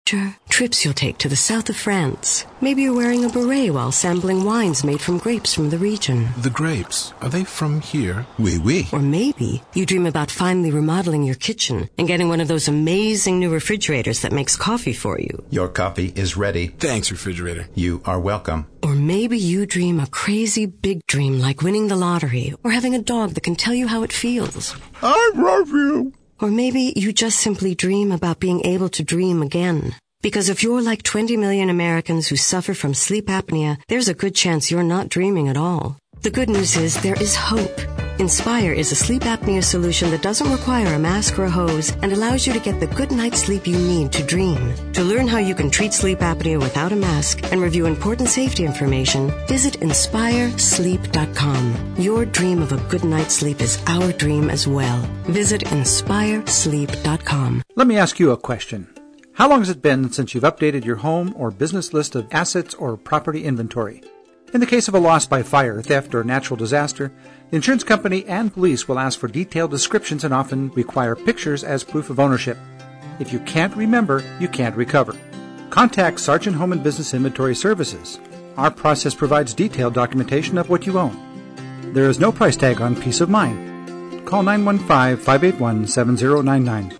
Trips you'll take to the south of France. Maybe you're wearing a beret while sampling wines made from grapes from the region. The grapes, are they from here? Oui, oui. Or maybe you dream about finally remodeling your kitchen and getting one of those amazing new refrigerators that makes coffee for you. Your coffee is ready. Thanks, refrigerator. You are welcome. Or maybe you dream a crazy big dream like winning the lottery or having a dog that can tell you how it feels. I love you. Or maybe you just simply dream about being able to dream again. Because if you're like 20 million Americans who suffer from sleep apnea, there's a good chance you're not dreaming at all. The good news is there is hope. Inspire is a sleep apnea solution that doesn't require a mask or a hose and allows you to get the good night's sleep you need to dream. To learn how you can treat sleep apnea without a mask and review important safety information, visit InspireSleep.com. Your dream of a good night's sleep is our dream as well. Visit InspireSleep.com. Let me ask you a question. How long has it been since you've updated your home or business list of assets or property inventory? In the case of a loss by fire, theft, or natural disaster, the insurance company and police will ask for detailed descriptions and often require pictures as proof of ownership. If you can't remember, you can't recover. Contact Sargent Home and Business Inventory Services. Our process provides detailed documentation of what you own. There is no price tag on peace of mind. Call 915-581-7099.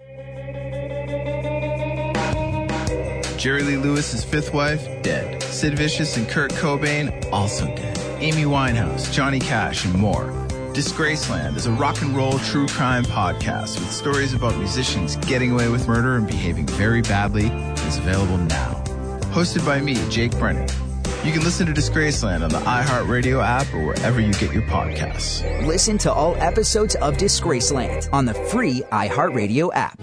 Jerry Lee Lewis's fifth wife, dead. Sid Vicious and Kurt Cobain, also dead. Amy Winehouse, Johnny Cash, and more. Disgraceland is a rock and roll true crime podcast with stories about musicians getting away with murder and behaving very badly, and is available now. Hosted by me, Jake Brennan. You can listen to Disgraceland on the iHeartRadio app or wherever you get your podcasts. Listen to all episodes of Disgraceland on the free iHeartRadio app.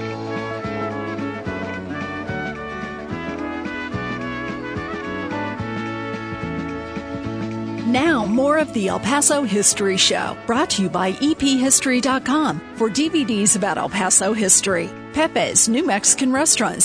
Now, more of the El Paso History Show, brought to you by EPHistory.com for DVDs about El Paso history. Pepe's New Mexican Restaurant,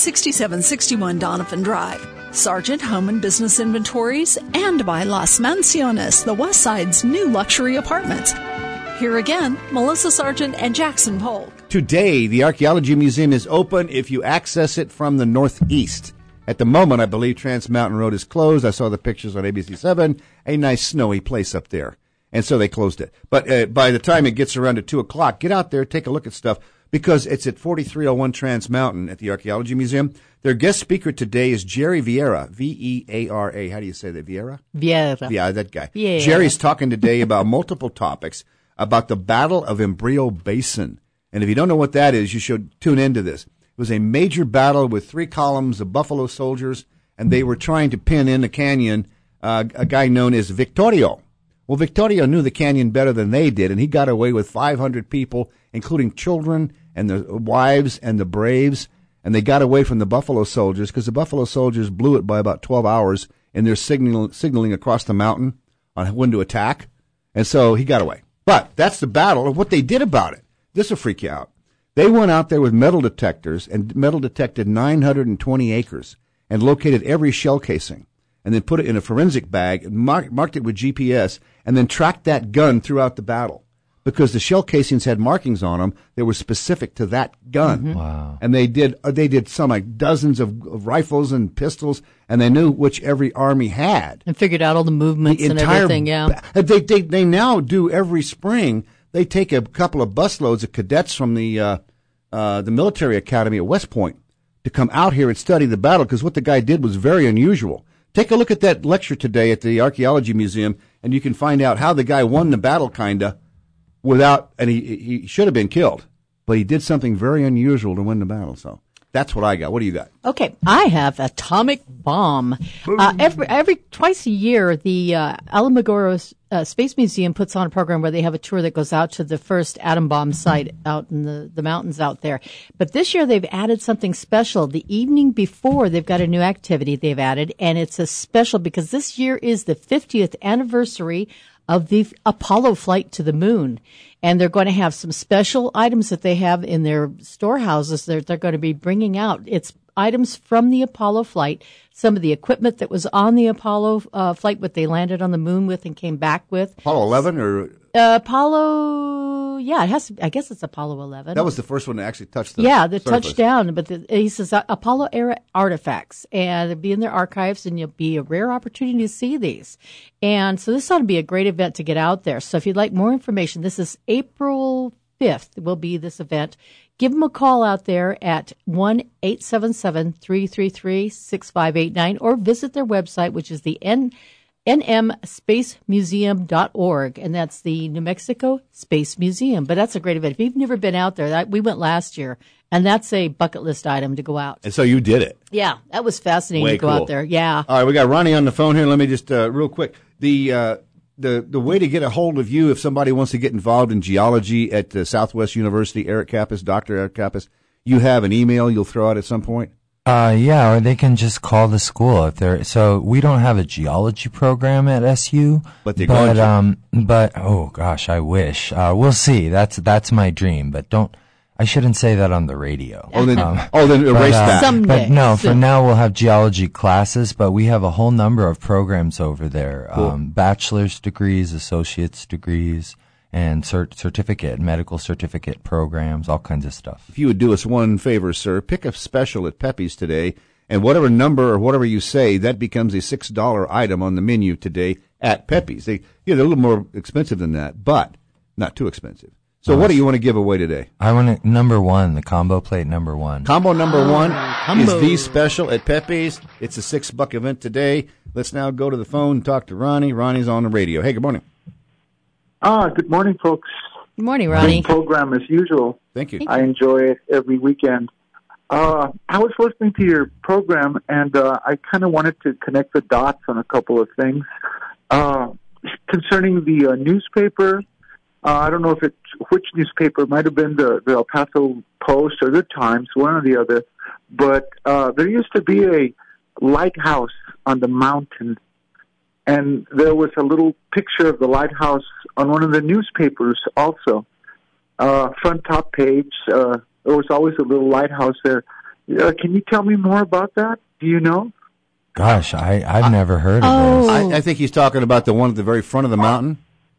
6761 Donovan Drive. Sargent Home and Business Inventories, and by Las Mansiones, the West Side's new luxury apartments. Here again, Melissa Sargent and Jackson Polk. Today, the Archaeology Museum is open if you access it from the northeast. At the moment, I believe Trans Mountain Road is closed. I saw the pictures on ABC7, a nice snowy place up there. And so they closed it. But by the time it gets around to 2 o'clock, get out there, take a look at stuff, because it's at 4301 Trans Mountain at the Archaeology Museum. Their guest speaker today is Jerry Vieira, V-E-A-R-A. How do you say that, Vieira? Vieira. Yeah, that guy. Vieira. Jerry's talking today about multiple topics, about the Battle of Embrillo Basin. And if you don't know what that is, you should tune into this. It was a major battle with 3 columns of Buffalo soldiers, and they were trying to pin in the canyon a guy known as Victorio. Well, Victorio knew the canyon better than they did, and he got away with 500 people, including children and the wives and the braves, and they got away from the Buffalo soldiers because the Buffalo soldiers blew it by about 12 hours in their signaling across the mountain on when to attack, and so he got away. But that's the battle of what they did about it. This will freak you out. They went out there with metal detectors and metal detected 920 acres and located every shell casing and then put it in a forensic bag and marked it with GPS and then tracked that gun throughout the battle because the shell casings had markings on them that were specific to that gun. Mm-hmm. Wow. And they did some like dozens of rifles and pistols, and they knew which every army had. And figured out all the movements and everything, yeah. They now do every spring. They take a couple of busloads of cadets from the military academy at West Point to come out here and study the battle because what the guy did was very unusual. Take a look at that lecture today at the Archaeology Museum, and you can find out how the guy won the battle, kinda, without, and he should have been killed, but he did something very unusual to win the battle. So that's what I got. What do you got? Okay, I have atomic bomb. Every twice a year, the Alamogordo Space Museum puts on a program where they have a tour that goes out to the first atom bomb site out in the mountains out there. But this year they've added something special. The evening before, they've got a new activity they've added, and it's a special because this year is the 50th anniversary of the Apollo flight to the moon. And they're going to have some special items that they have in their storehouses that they're going to be bringing out. It's items from the Apollo flight, some of the equipment that was on the Apollo flight, what they landed on the moon with and came back with. Apollo 11 or Apollo, yeah, it has to, I guess it's Apollo 11. That was the first one to actually touch the the surface. touchdown. But he says Apollo era artifacts, and it'll be in their archives, and it'll be a rare opportunity to see these. And so this ought to be a great event to get out there. So if you'd like more information, this is April 5th will be this event. Give them a call out there at 1-877-333-6589 or visit their website, which is the nmspacemuseum.org, and that's the New Mexico Space Museum. But that's a great event. If you've never been out there, we went last year, and that's a bucket list item to go out. And so you did it. Yeah, that was fascinating to go out there. Yeah. All right, we got Ronnie on the phone here. Let me just real quick. The way to get a hold of you if somebody wants to get involved in geology at Southwest University, Eric Kappes, Dr. Eric Kappes, you have an email you'll throw out at some point? Yeah, or they can just call the school if they're, so we don't have a geology program at SU. But they're going to. But, oh gosh, I wish. We'll see. That's my dream, but I shouldn't say that on the radio. Then erase that. Someday. But no, for now we'll have geology classes, but we have a whole number of programs over there. Cool. Bachelor's degrees, associate's degrees, and certificate, medical certificate programs, all kinds of stuff. If you would do us one favor, sir, pick a special at Pepe's today, and whatever number or whatever you say, that becomes a $6 item on the menu today at Pepe's. They're a little more expensive than that, but not too expensive. So what do you want to give away today? I want number one, the combo plate number one. Combo number one is the special at Pepe's. It's a $6 event today. Let's now go to the phone and talk to Ronnie. Ronnie's on the radio. Hey, good morning. Good morning, folks. Good morning, Ronnie. Great program as usual. Thank you. I enjoy it every weekend. I was listening to your program, and I kind of wanted to connect the dots on a couple of things. Concerning the newspaper, I don't know which newspaper. It might have been the El Paso Post or the Times, one or the other. But there used to be a lighthouse on the mountain, and there was a little picture of the lighthouse on one of the newspapers also. Front top page, there was always a little lighthouse there. Can you tell me more about that? Do you know? Gosh, I've never heard of this. I think he's talking about the one at the very front of the mountain.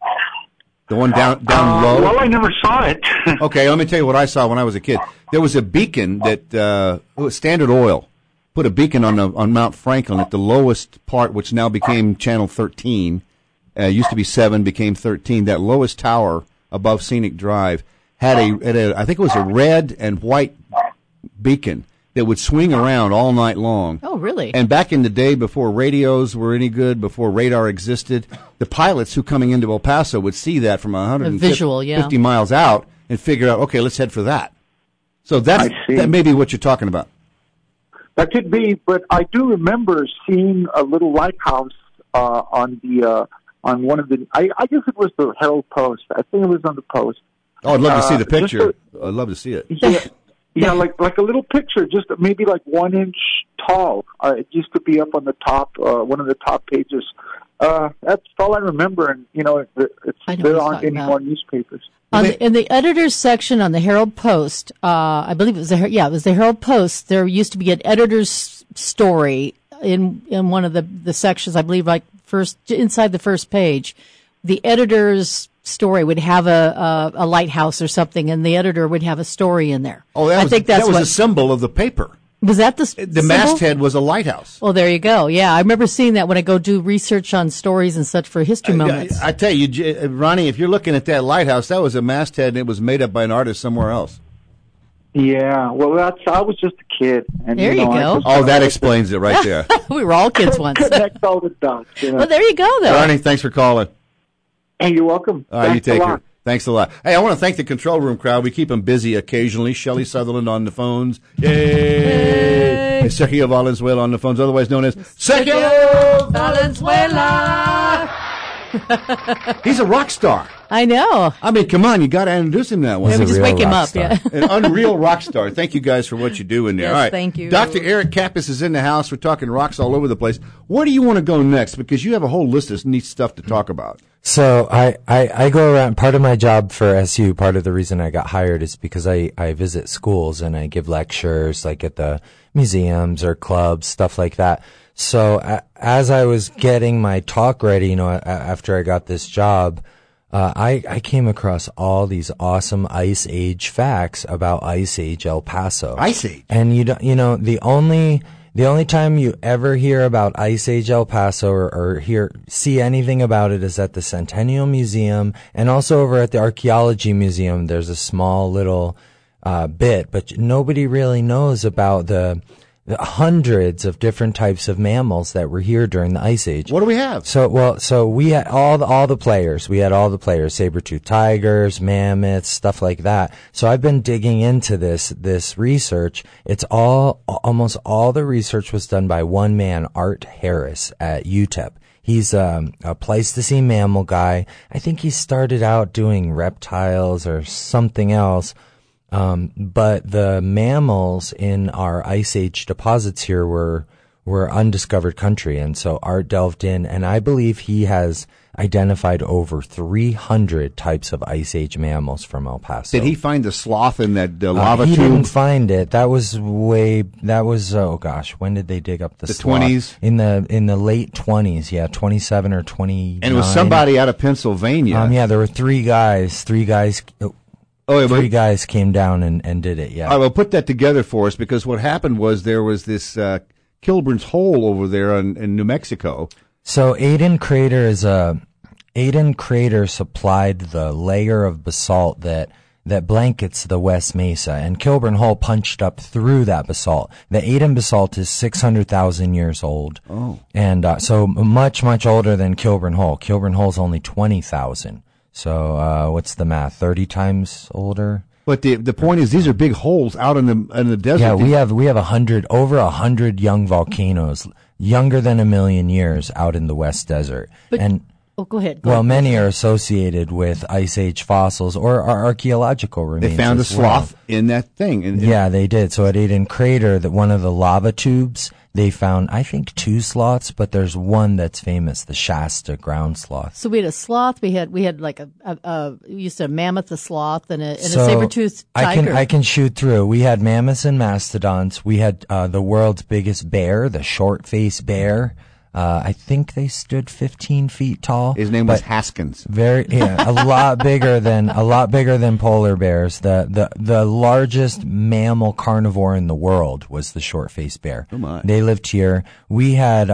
The one down low? Well, I never saw it. Okay, let me tell you what I saw when I was a kid. There was a beacon that Standard Oil put a beacon on Mount Franklin at the lowest part, which now became Channel 13. Used to be 7, became 13. That lowest tower above Scenic Drive had I think it was a red and white beacon that would swing around all night long. Oh, really? And back in the day, before radios were any good, before radar existed, the pilots who coming into El Paso would see that from 150 miles out and figure out, okay, let's head for that. So that may be what you're talking about. That could be, but I do remember seeing a little lighthouse on one of the. I guess it was the Herald Post. I think it was on the Post. Oh, I'd love to see the picture. I'd love to see it. Yeah, like a little picture, just maybe like 1 inch tall. It used to be up on the top, one of the top pages. That's all I remember, and there aren't any more newspapers. In the editor's section on the Herald Post, I believe it was the Herald Post. There used to be an editor's story in one of the sections. I believe inside the first page, the editor's story would have a lighthouse or something, and the editor would have a story in there. Oh, that was a symbol of the paper. Was that the symbol? Masthead was a lighthouse. Well, there you go. Yeah, I remember seeing that when I go do research on stories and such for history moments. I tell you, Ronnie, if you're looking at that lighthouse, that was a masthead, and it was made up by an artist somewhere else. Yeah, well, I was just a kid. And, there you go. That explains it right there. We were all kids once. Connect all the dots. Well, there you go, though. Ronnie, thanks for calling. Hey, you're welcome. All right, you take care. Thanks a lot. Hey, I want to thank the control room crowd. We keep them busy occasionally. Shelley Sutherland on the phones. Yay! And Sergio Valenzuela on the phones, otherwise known as Sergio Valenzuela. He's a rock star. I know. I mean, come on, you got to introduce him that way. Yeah, we just wake him up. Yeah, an unreal rock star. Thank you guys for what you do in there. Yes, all right, thank you. Dr. Eric Kappes is in the house. We're talking rocks all over the place. Where do you want to go next? Because you have a whole list of neat stuff to talk about. So I go around. Part of my job for SU, part of the reason I got hired is because I visit schools and I give lectures, like at the museums or clubs, stuff like that. So as I was getting my talk ready, after I got this job, I came across all these awesome Ice Age facts about Ice Age El Paso. Ice Age? And the only time you ever hear about Ice Age El Paso or see anything about it is at the Centennial Museum, and also over at the Archaeology Museum. There's a small little bit, but nobody really knows about the hundreds of different types of mammals that were here during the Ice Age. What do we have? So we had all the players. We had all the players: saber-toothed tigers, mammoths, stuff like that. So I've been digging into this research. It's almost all the research was done by one man, Art Harris at UTEP. He's a Pleistocene mammal guy. I think he started out doing reptiles or something else. But the mammals in our Ice Age deposits here were undiscovered country. And so Art delved in, and I believe he has identified over 300 types of Ice Age mammals from El Paso. Did he find the sloth in that lava he tube? He didn't find it. Oh gosh, when did they dig up the sloth? 20s? In the late 20s, yeah, 27 or 29. And it was somebody out of Pennsylvania. Yeah, there were three guys. Three guys came down and did it, yeah. I will put that together for us, because what happened was there was this Kilburn's Hole over there in New Mexico. So Aden Crater supplied the layer of basalt that blankets the West Mesa, and Kilburn Hole punched up through that basalt. The Aden basalt is 600,000 years old. Oh. And so much, much older than Kilburn Hole. Kilburn Hole's only 20,000. So, what's the math? 30 times older? But the point is, these are big holes out in the desert. Yeah, we have over 100 young volcanoes, younger than 1 million years, out in the West Desert. Go ahead. Many are associated with Ice Age fossils or archaeological remains. They found a sloth in that thing. Yeah, they did. So at Aden Crater, one of the lava tubes, they found, I think, 2 sloths, but there's one that's famous, the Shasta ground sloth. So we had a sloth. We had like we used to have mammoth, a sloth, and a saber-toothed tiger. I can shoot through. We had mammoths and mastodons. We had the world's biggest bear, the short-faced bear. I think they stood 15 feet tall. His name was Haskins. A lot bigger than polar bears. The largest mammal carnivore in the world was the short-faced bear. Oh my. They lived here. We had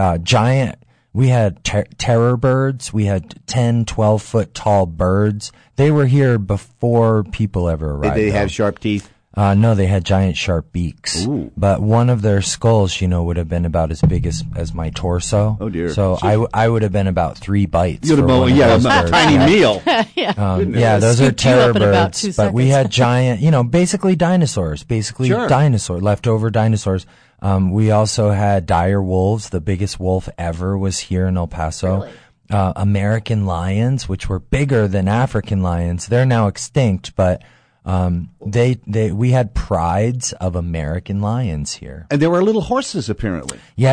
terror birds. We had 10, 12 foot tall birds. They were here before people ever arrived. Did they have sharp teeth? No, they had giant sharp beaks. Ooh. But one of their skulls, would have been about as big as my torso. Oh dear. So I would have been about 3 bites. You'd have been, a tiny meal. Those are terror birds. But we had giant, basically dinosaurs, leftover dinosaurs. We also had dire wolves. The biggest wolf ever was here in El Paso. Really? American lions, which were bigger than African lions. They're now extinct, but we had prides of American lions here. And there were little horses, apparently. Yeah,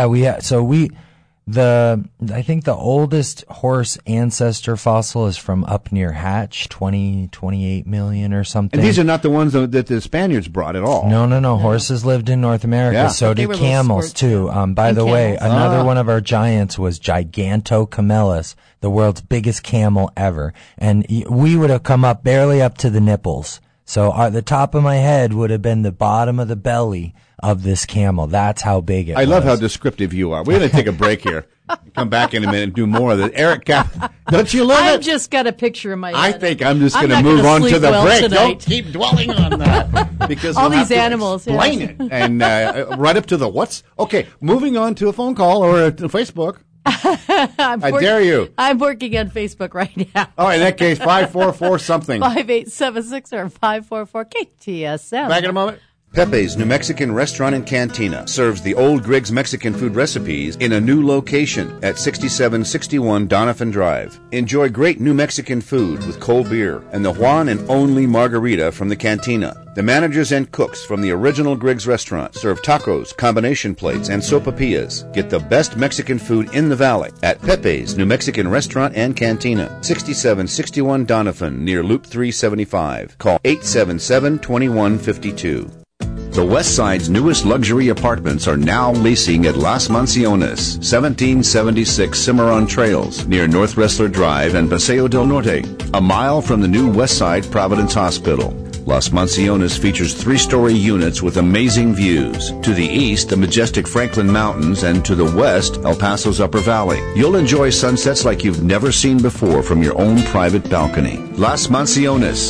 I think the oldest horse ancestor fossil is from up near Hatch, 28 million or something. And these are not the ones that the Spaniards brought at all. No. Horses lived in North America. Yeah. So did camels too. By the way, another one of our giants was Gigantocamelus, the world's biggest camel ever. And we would have come up barely up to the nipples. So the top of my head would have been the bottom of the belly of this camel. That's how big it was. I love how descriptive you are. We're going to take a break here. Come back in a minute and do more of this. Eric, don't you love it? I've just got a picture in my head. I think I'm just going to move on to the break. Tonight. Don't keep dwelling on that. Because all we'll these animals. Explain it. And right up to the what's. Okay, moving on to a phone call or to Facebook. I dare you. I'm working on Facebook right now. Oh, in that case, 544 something. 5876 or 544 KTSM. Back in a moment. Pepe's New Mexican Restaurant and Cantina serves the old Griggs Mexican food recipes in a new location at 6761 Doniphan Drive. Enjoy great New Mexican food with cold beer and the one and only margarita from the cantina. The managers and cooks from the original Griggs restaurant serve tacos, combination plates, and sopapillas. Get the best Mexican food in the valley at Pepe's New Mexican Restaurant and Cantina, 6761 Doniphan, near Loop 375. Call 877-2152. The West Side's newest luxury apartments are now leasing at Las Mansiones, 1776 Cimarron Trails, near North Wrestler Drive and Paseo del Norte, a mile from the new West Side Providence Hospital. Las Mansiones features 3-story units with amazing views. To the east, the majestic Franklin Mountains, and to the west, El Paso's Upper Valley. You'll enjoy sunsets like you've never seen before from your own private balcony. Las Mansiones,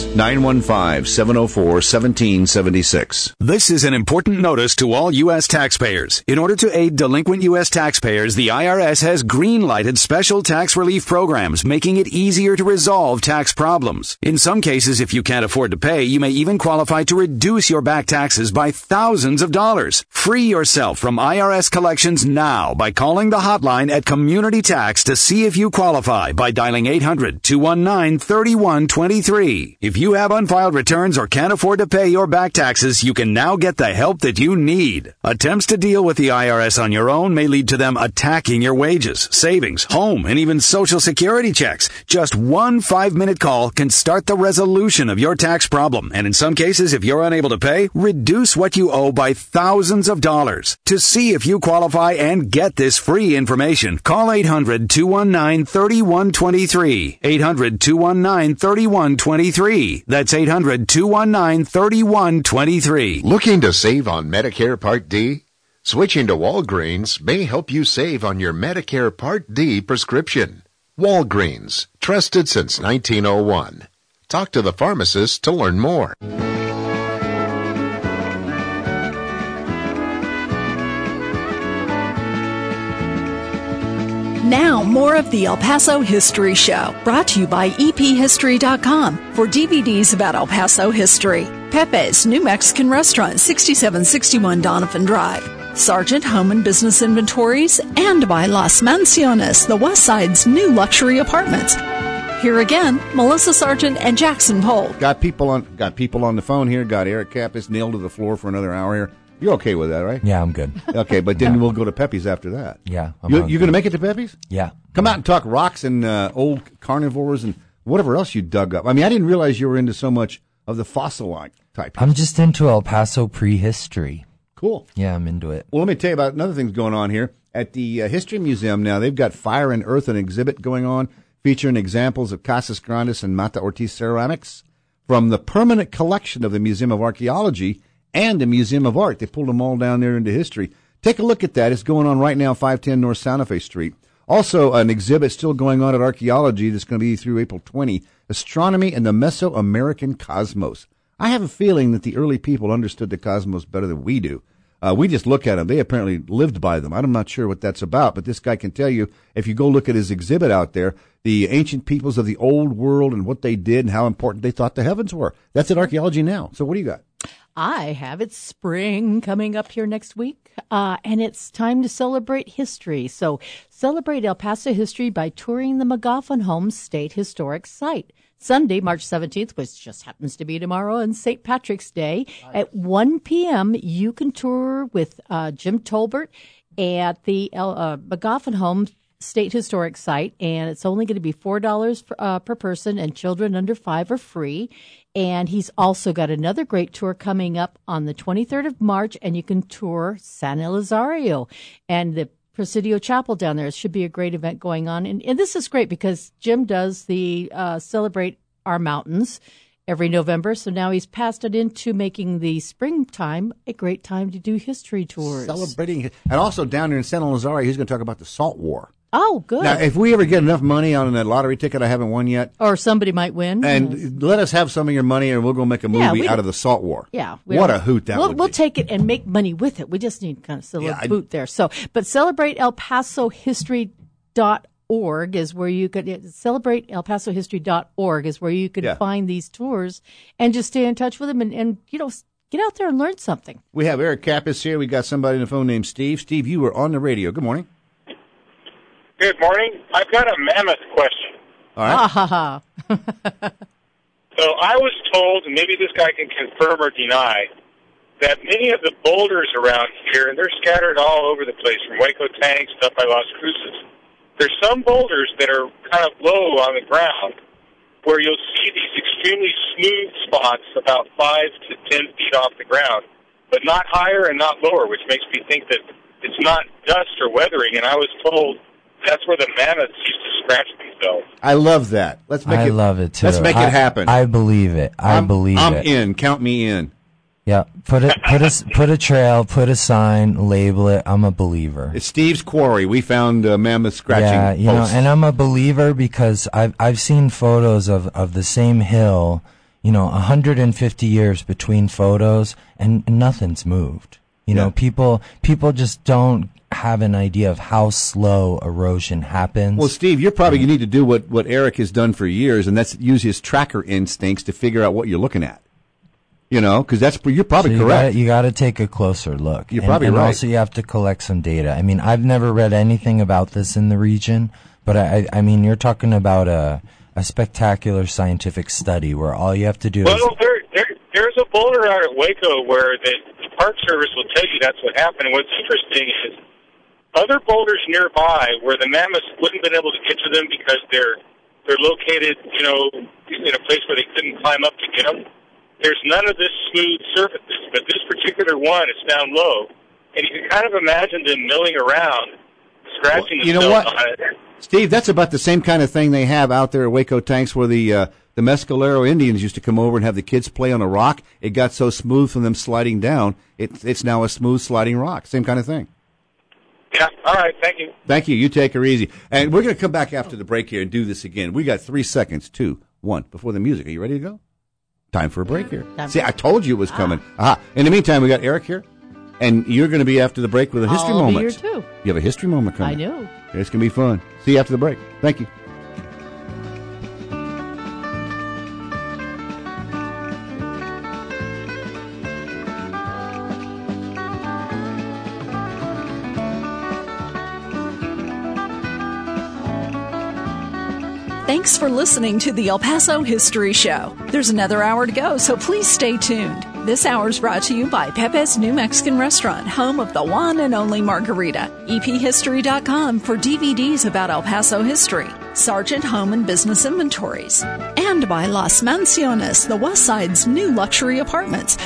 915-704-1776. This is an important notice to all U.S. taxpayers. In order to aid delinquent U.S. taxpayers, the IRS has green-lighted special tax relief programs, making it easier to resolve tax problems. In some cases, if you can't afford to pay, you may even qualify to reduce your back taxes by thousands of dollars. Free yourself from IRS collections now by calling the hotline at Community Tax to see if you qualify by dialing 800-219-3123. If you have unfiled returns or can't afford to pay your back taxes, you can now get the help that you need. Attempts to deal with the IRS on your own may lead to them attacking your wages, savings, home, and even Social Security checks. Just one 5-minute call can start the resolution of your tax problem. And in some cases, if you're unable to pay, reduce what you owe by thousands of dollars. To see if you qualify and get this free information, call 800-219-3123. 800-219-3123. That's 800-219-3123. Looking to save on Medicare Part D? Switching to Walgreens may help you save on your Medicare Part D prescription. Walgreens, trusted since 1901. Talk to the pharmacist to learn more. Now, more of the El Paso History Show, brought to you by EPHistory.com for DVDs about El Paso history. Pepe's New Mexican Restaurant, 6761 Donovan Drive. Sargent Home and Business Inventories, and by Las Mansiones, the West Side's new luxury apartments. Here again, Melissa Sargent and Jackson Polk. Got people on the phone here. Got Eric Kappas nailed to the floor for another hour here. You're okay with that, right? Yeah, I'm good. Okay, but then we'll go to Pepe's after that. Yeah. You're going to make it to Pepe's? Yeah. Come out and talk rocks and old carnivores and whatever else you dug up. I mean, I didn't realize you were into so much of the fossil-like type. I'm just into El Paso prehistory. Cool. Yeah, I'm into it. Well, let me tell you about another thing going on here. At the History Museum now, they've got Fire and Earth, an exhibit going on featuring examples of Casas Grandes and Mata Ortiz ceramics from the permanent collection of the Museum of Archaeology and the Museum of Art. They pulled them all down there into history. Take a look at that. It's going on right now, 510 North Santa Fe Street. Also, an exhibit still going on at Archaeology that's going to be through April 20, Astronomy and the Mesoamerican Cosmos. I have a feeling that the early people understood the cosmos better than we do. We just look at them. They apparently lived by them. I'm not sure what that's about, but this guy can tell you, if you go look at his exhibit out there, the ancient peoples of the old world and what they did and how important they thought the heavens were. That's at Archaeology now. So what do you got? I have it spring coming up here next week, and it's time to celebrate history. So celebrate El Paso history by touring the McGoffin Homes State Historic Site. Sunday, March 17th, which just happens to be tomorrow, and St. Patrick's Day. At 1 p.m., you can tour with Jim Tolbert at the McGoffin Homes State Historic Site, and it's only going to be $4 per person, and children under 5 are free. And he's also got another great tour coming up on the 23rd of March, and you can tour San Elizario and the Presidio Chapel down there. It should be a great event going on. And this is great because Jim does the Celebrate Our Mountains every November. So now he's passed it into making the springtime a great time to do history tours. Celebrating. And also down there in San Elizario, he's going to talk about the Salt War. Oh, good. Now, if we ever get enough money on a lottery ticket I haven't won yet. Or somebody might win. And let us have some of your money and we'll go make a movie out of the Salt War. Yeah. What a hoot that would be. We'll take it and make money with it. We just need kind of a boot there. So, but celebrateelpasohistory.org is where you could celebrateelpasohistory.org is where you could find these tours and just stay in touch with them and you know, get out there and learn something. We have Eric Kappas here. We got somebody on the phone named Steve. Steve, you were on the radio. Good morning. Good morning. I've got a mammoth question. All right. So I was told, and maybe this guy can confirm or deny, that many of the boulders around here, and they're scattered all over the place, from Waco Tanks up by Las Cruces, there's some boulders that are kind of low on the ground where you'll see these extremely smooth spots about 5 to 10 feet off the ground. but not higher and not lower, which makes me think that it's not dust or weathering. And I was told that's where the mammoths used to scratch themselves. I love that. Let's make I love it too. Let's make it happen. I believe it. I'm in. Count me in. Yeah, put a trail, put a sign, label it. I'm a believer. It's Steve's Quarry. We found mammoth scratching. Yeah, you posts. know, and I'm a believer because I've seen photos of the same hill, 150 years between photos, and nothing's moved. You know, people just don't have an idea of how slow erosion happens. Well, Steve, you're probably you need to do what Eric has done for years, and that's use his tracker instincts to figure out what you're looking at. Because you're probably correct. You got to take a closer look. You're probably right. And also you have to collect some data. I mean, I've never read anything about this in the region, but I mean, you're talking about a spectacular scientific study where all you have to do is... Well, there's a boulder out at Waco where the Park Service will tell you that's what happened. And what's interesting is other boulders nearby where the mammoths wouldn't have been able to get to them because they're located, in a place where they couldn't climb up to get them. There's none of this smooth surfaces, but this particular one is down low, and you can kind of imagine them milling around, scratching themselves on it. Steve, that's about the same kind of thing they have out there at Waco Tanks where the Mescalero Indians used to come over and have the kids play on a rock. It got so smooth from them sliding down, it's now a smooth sliding rock. Same kind of thing. Yeah, all right, thank you. Thank you. You take her easy. And we're going to come back after the break here and do this again. We got 3 seconds, 2, 1, before the music. Are you ready to go? Time for a break here. See, I told you it was coming. Aha. In the meantime, we got Eric here, and you're going to be after the break with a history moment. I'll be here too. You have a history moment coming. I know. It's going to be fun. See you after the break. Thank you. Thanks for listening to the El Paso History Show. There's another hour to go, so please stay tuned. This hour is brought to you by Pepe's New Mexican Restaurant, home of the one and only margarita. EPHistory.com for DVDs about El Paso history. Sargent Home and Business Inventories. And by Las Mansiones, the West Side's new luxury apartments,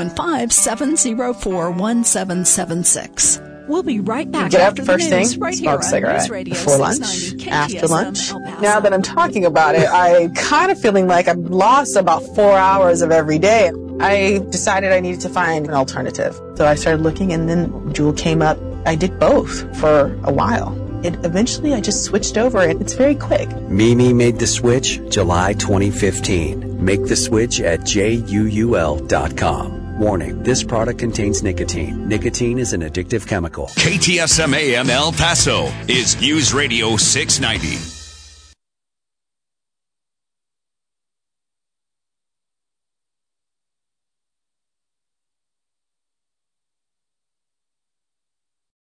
915-704-1776. We'll be right back. Get up after first the news, thing, right smoke a here cigarette on News Radio before lunch, 690 after KTSM lunch. El Paso. Now that I'm talking about it, I'm kind of feeling like I've lost about 4 hours of every day. I decided I needed to find an alternative. So I started looking, and then Jewel came up. I did both for a while. Eventually, I just switched over, and it's very quick. Mimi made the switch July 2015. Make the switch at JUUL.com. Warning, this product contains nicotine. Nicotine is an addictive chemical. KTSM AM El Paso is News Radio 690.